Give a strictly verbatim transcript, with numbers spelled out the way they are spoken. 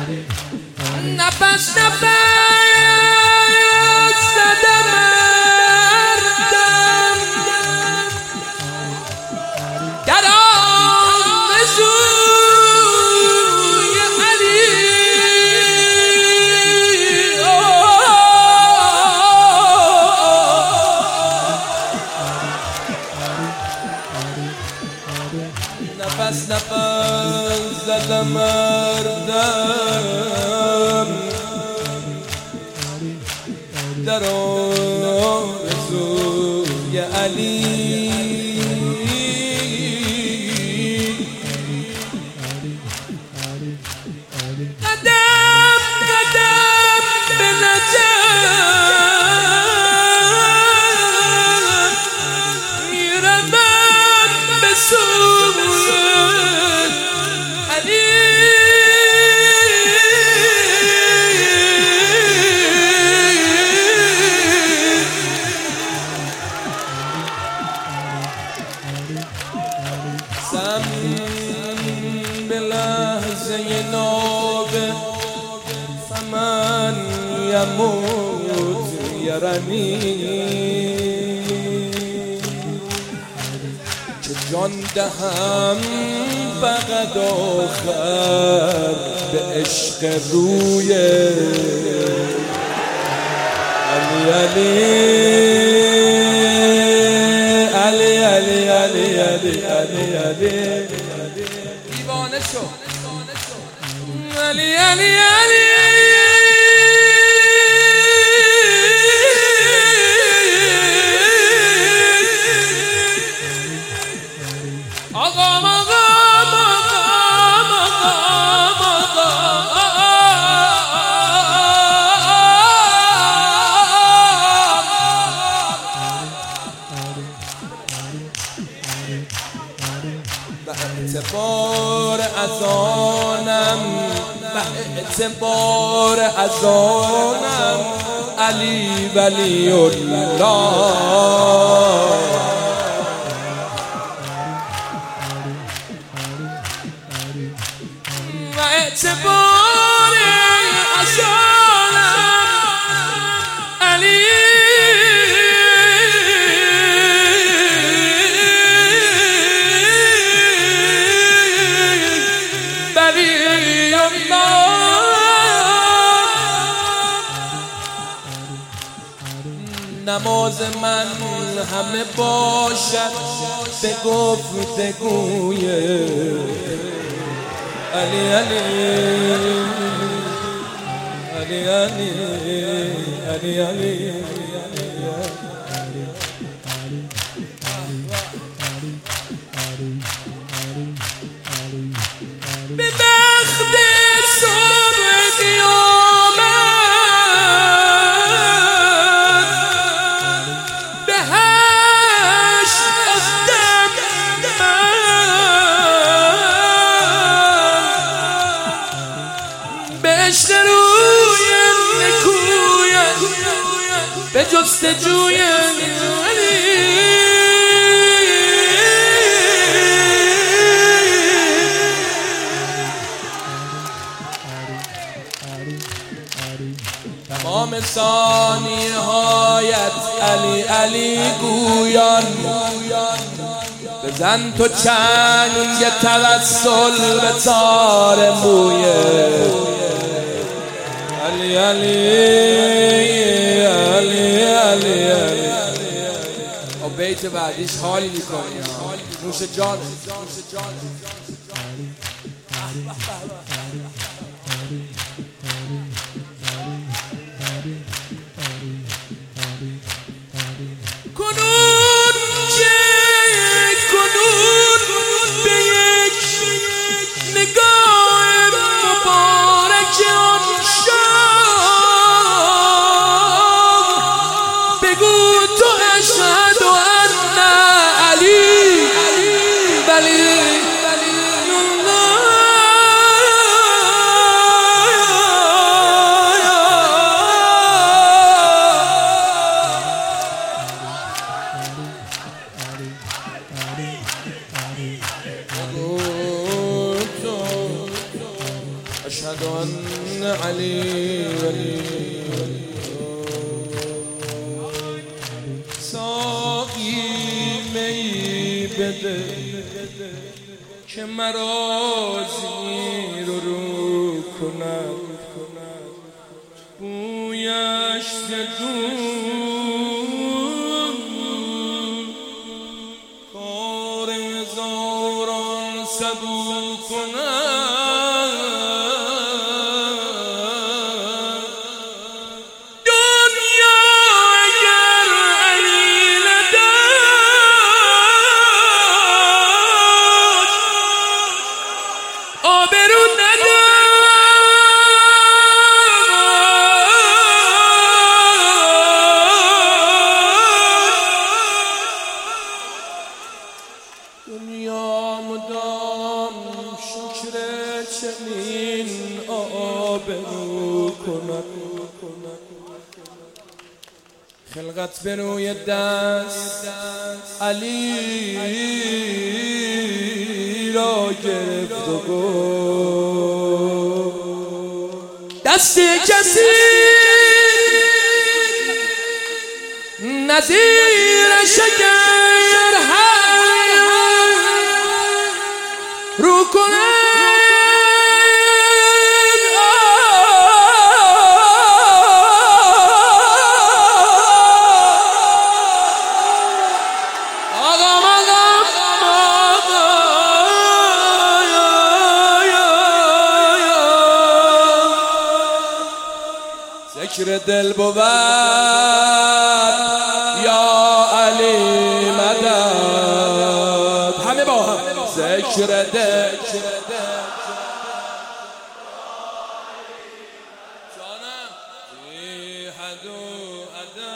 نفس نفس زدم مردم در آرزوی علی نفس نفس زدم مردم در آرزوی علی قدم قدم به نجف میروم به سوی علی بلحظه نوبه فمن یموت یرنی که جان دهم فقط آخر به عشق روی علی علی علی علی علی علی علی علی دیوانه شو علی علی علی آقا به اعتبار از آنم به اعتبار از آنم علی ولی الله به اعتبار از آنم علی نماز من همه باشد به گفتگوی علی علی علی علی علی علی به بخت صبح عشق روی نکویم به جستجوی علی تمام ثانیه هایت علی علی گویان بزن تو چنگ توسل به تار مویه علی علی علی علی علی و بیت بعدیش حالی میکنی نوش جان کنون که کنون به یک نگاه مبارک آن أشهد أن علي ولي الله جان علی ولی ساقی می بده که مرا زیر رو کند بویش زدون کار هزاران سبو کند دنیا اگر علی نداشت آبرو نداشت دنیا مدام شکر چنین آبرو کند خلقت به روی دست علی را گرفت و گفت دست کسی نظیر شکر رو کنه ذکر دل بود یا علی مدد همه با هم ذکر دل جانم فی حد و عدد